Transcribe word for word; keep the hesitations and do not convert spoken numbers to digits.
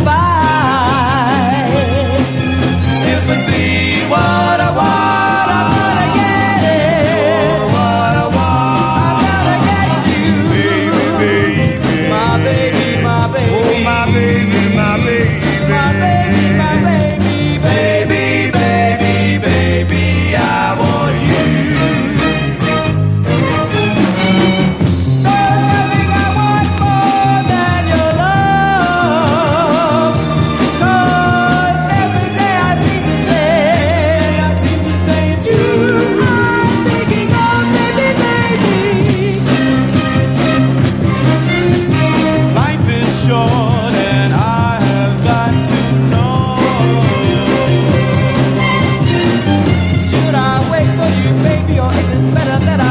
If I see what I want, I'm gonna get it. What I want, I'm gonna get you. Baby, baby, my baby, my baby, oh, my baby, my baby, my baby, my baby, baby, baby, baby, I want you. There's nothing I want more than your love. 'Cause every day I seem to say, I seem to say it's you I'm thinking of, baby, baby. Life is short and I have got to know. Should I wait for you, baby, or is it better that I